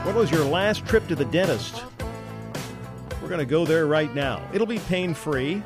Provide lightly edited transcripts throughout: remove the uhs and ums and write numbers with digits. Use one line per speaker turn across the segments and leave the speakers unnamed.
When was your last trip to the dentist? We're going to go there right now. It'll be pain-free.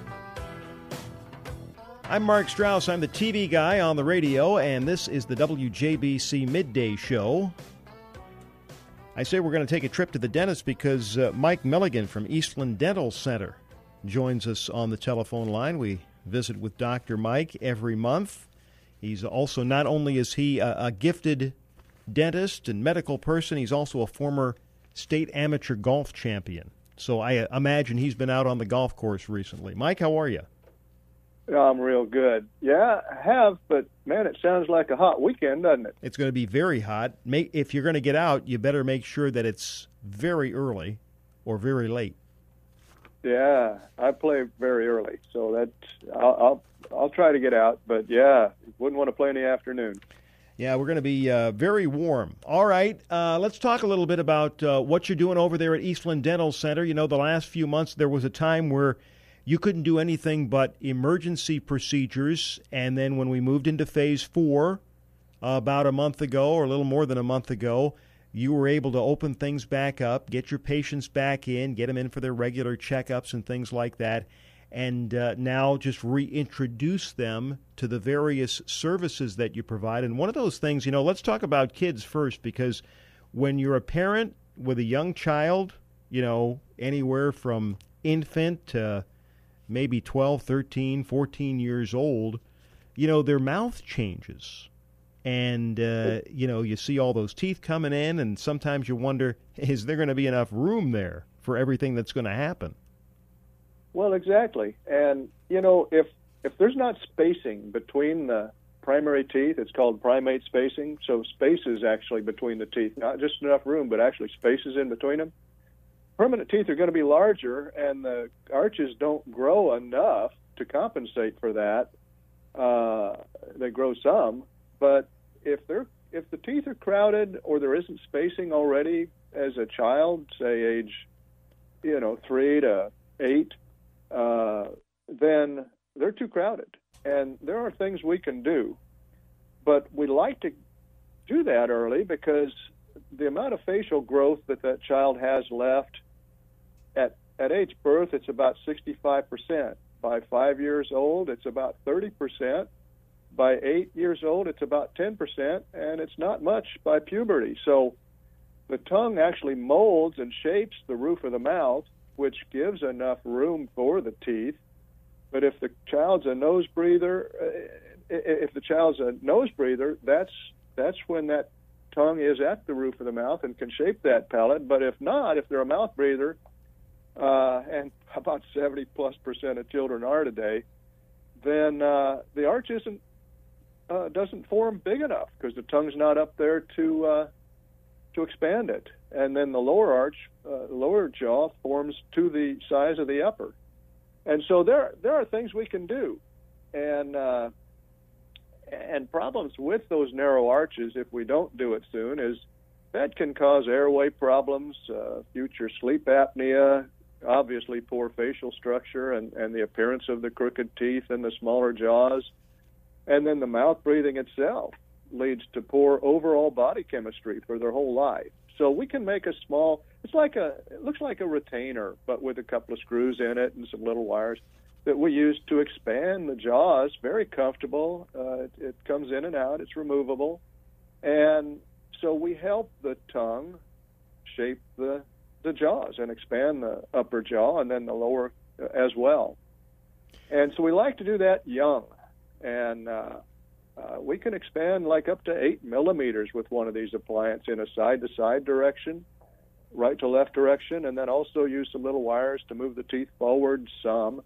I'm Mark Strauss. I'm the TV guy on the radio, and this is the WJBC Midday Show. I say we're going to take a trip to the dentist because Mike Milligan from Eastland Dental Center joins us on the telephone line. We visit with Dr. Mike every month. He's also, not only is he a gifted dentist and medical person, he's also a former state amateur golf champion. So I imagine he's been out on the golf course recently. Mike, how are you?
I'm real good. Yeah, I have, but man, it sounds like a hot weekend, doesn't it?
It's going to be very hot. If you're going to get out, you better make sure that it's very early or very late.
Yeah, I play very early, so I'll try to get out, but yeah, wouldn't want to play in the afternoon.
Yeah, we're going to be very warm. All right, let's talk a little bit about what you're doing over there at Eastland Dental Center. You know, the last few months there was a time where you couldn't do anything but emergency procedures, and then when we moved into Phase 4 about a month ago, or a little more than a month ago, you were able to open things back up, get your patients back in, get them in for their regular checkups and things like that, and now just reintroduce them to the various services that you provide. And one of those things, you know, let's talk about kids first, because when you're a parent with a young child, you know, anywhere from infant to maybe 12, 13, 14 years old, you know, their mouth changes. And, you know, you see all those teeth coming in, and sometimes you wonder, is there going to be enough room there for everything that's going to happen?
Well, exactly. And, you know, if there's not spacing between the primary teeth, it's called primate spacing, so spaces actually between the teeth, not just enough room, but actually spaces in between them, permanent teeth are going to be larger, and the arches don't grow enough to compensate for that. They grow some, but if the teeth are crowded or there isn't spacing already as a child, say age, 3 to 8, then they're too crowded. And there are things we can do, but we like to do that early because the amount of facial growth that child has left at age birth, it's about 65%. By 5 years old, it's about 30%. By 8 years old, it's about 10%, and it's not much by puberty. So the tongue actually molds and shapes the roof of the mouth, which gives enough room for the teeth. But if the child's a nose breather, that's when that tongue is at the roof of the mouth and can shape that palate. But if not, if they're a mouth breather, and about 70+% of children are today, then the arch doesn't form big enough because the tongue's not up there to expand it, and then the lower arch, lower jaw, forms to the size of the upper, and so there are things we can do, and problems with those narrow arches if we don't do it soon is that can cause airway problems, future sleep apnea. Obviously poor facial structure and the appearance of the crooked teeth and the smaller jaws. And then the mouth breathing itself leads to poor overall body chemistry for their whole life. So we can make it looks like a retainer, but with a couple of screws in it and some little wires that we use to expand the jaws. Very comfortable. It comes in and out. It's removable. And so we help the tongue shape the jaws and expand the upper jaw and then the lower as well. And so we like to do that young. And we can expand like up to 8 millimeters with one of these appliances in a side-to-side direction, right-to-left direction, and then also use some little wires to move the teeth forward some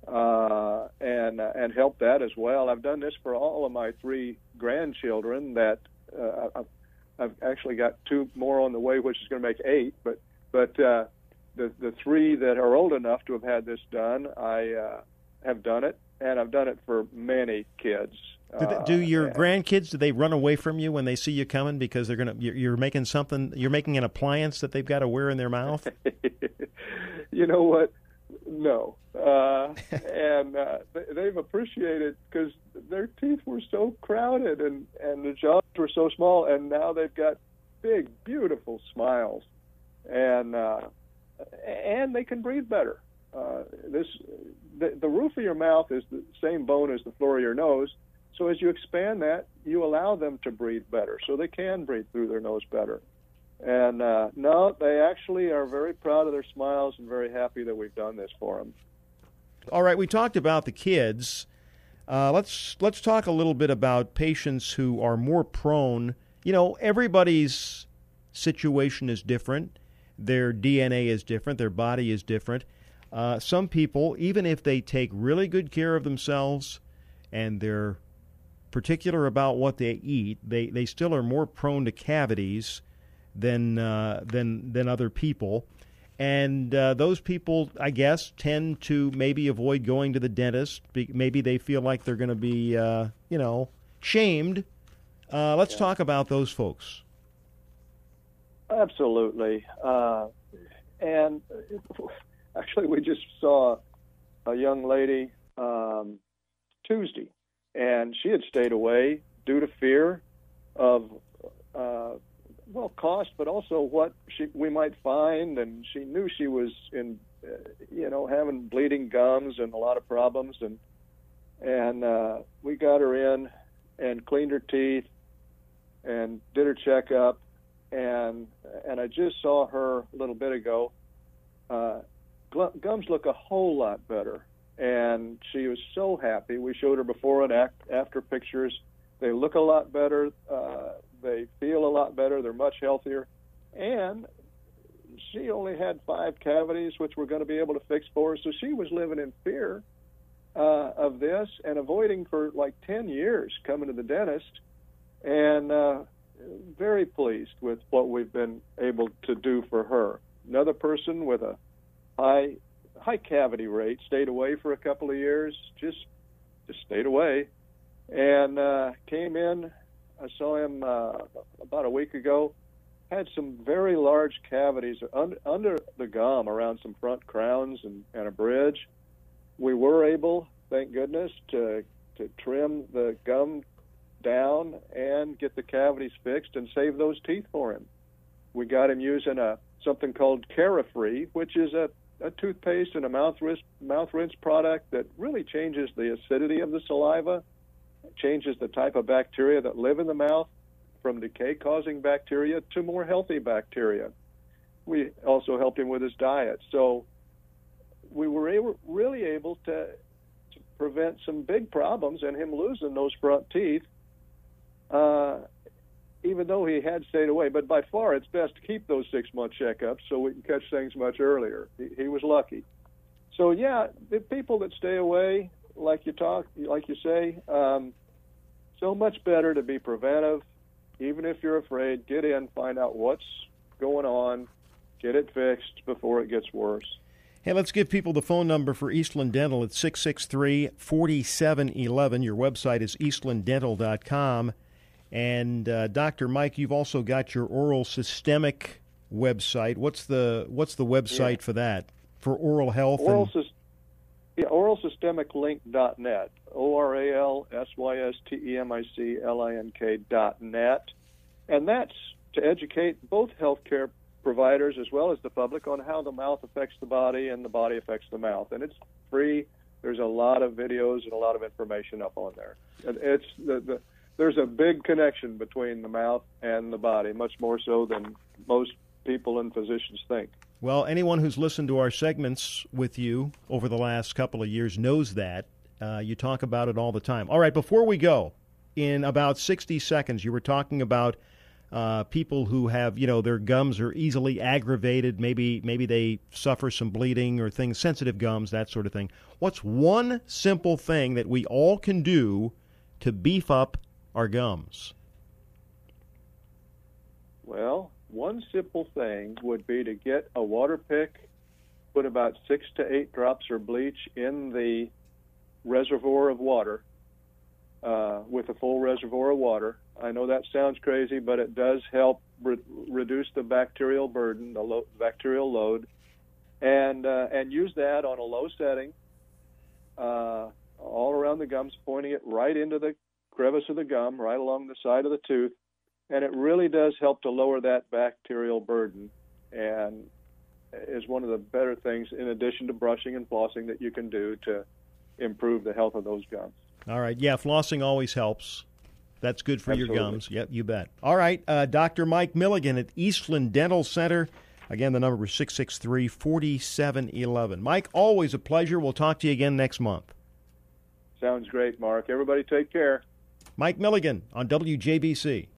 and help that as well. I've done this for all of my 3 grandchildren that I've actually got 2 more on the way, which is going to make 8, but the 3 that are old enough to have had this done, I have done it, and I've done it for many kids.
Do your grandkids, do they run away from you when they see you coming because you're making an appliance that they've got to wear in their mouth?
You know what? No. And they've appreciated because their teeth were so crowded and the jaws were so small, and now they've got big, beautiful smiles, and they can breathe better. The roof of your mouth is the same bone as the floor of your nose, so as you expand that, you allow them to breathe better, so they can breathe through their nose better. And no, they actually are very proud of their smiles and very happy that we've done this for them.
All right, we talked about the kids. Let's talk a little bit about patients who are more prone. You know, everybody's situation is different. Their DNA is different. Their body is different. Some people, even if they take really good care of themselves and they're particular about what they eat, they still are more prone to cavities than other people. And those people, I guess, tend to maybe avoid going to the dentist. Maybe they feel like they're going to be, shamed. Let's talk about those folks.
Absolutely. And actually, we just saw a young lady Tuesday, and she had stayed away due to fear of cost, but also what we might find, and she knew she was in, having bleeding gums and a lot of problems, and we got her in and cleaned her teeth and did her checkup, and I just saw her a little bit ago. Gums look a whole lot better, and she was so happy. We showed her before and after pictures. They look a lot better. They feel a lot better. They're much healthier. And she only had 5 cavities, which we're going to be able to fix for her. So she was living in fear of this and avoiding for like 10 years coming to the dentist. And very pleased with what we've been able to do for her. Another person with a high cavity rate stayed away for a couple of years, just stayed away, and came in. I saw him about a week ago, had some very large cavities under the gum around some front crowns and a bridge. We were able, thank goodness, to trim the gum down and get the cavities fixed and save those teeth for him. We got him using something called Carefree, which is a toothpaste and a mouth rinse product that really changes the acidity of the saliva, changes the type of bacteria that live in the mouth from decay-causing bacteria to more healthy bacteria. We also helped him with his diet. So we were really able to prevent some big problems and him losing those front teeth, even though he had stayed away. But by far, it's best to keep those 6-month checkups so we can catch things much earlier. He was lucky. So, yeah, the people that stay away, like you say, so much better to be preventive. Even if you're afraid, get in, find out what's going on, get it fixed before it gets worse.
Hey, let's give people the phone number for Eastland Dental. It's 663-4711. Your website is eastlanddental.com. And Dr. Mike, you've also got your oral systemic website. What's the website for that? For oral health?
oralsystemic.net, oralsystemiclink.net. And that's to educate both healthcare providers as well as the public on how the mouth affects the body and the body affects the mouth. And it's free. There's a lot of videos and a lot of information up on there. And it's there's a big connection between the mouth and the body, much more so than most people and physicians think.
Well, anyone who's listened to our segments with you over the last couple of years knows that. You talk about it all the time. All right, before we go, in about 60 seconds, you were talking about people who have, their gums are easily aggravated. Maybe they suffer some bleeding or things, sensitive gums, that sort of thing. What's one simple thing that we all can do to beef up our gums?
Well, one simple thing would be to get a water pick, put about 6 to 8 drops of bleach in the reservoir of water, with a full reservoir of water. I know that sounds crazy, but it does help reduce the bacterial burden, the bacterial load, and use that on a low setting, all around the gums, pointing it right into the crevice of the gum, right along the side of the tooth, and it really does help to lower that bacterial burden, and is one of the better things, in addition to brushing and flossing, that you can do to improve the health of those gums.
All right. Yeah, flossing always helps. That's good for
Absolutely.
your gums. Yep, you bet. All right. Dr. Mike Milligan at Eastland Dental Center. Again, the number is 663-4711. Mike, always a pleasure. We'll talk to you again next month.
Sounds great, Mark. Everybody take care.
Mike Milligan on WJBC.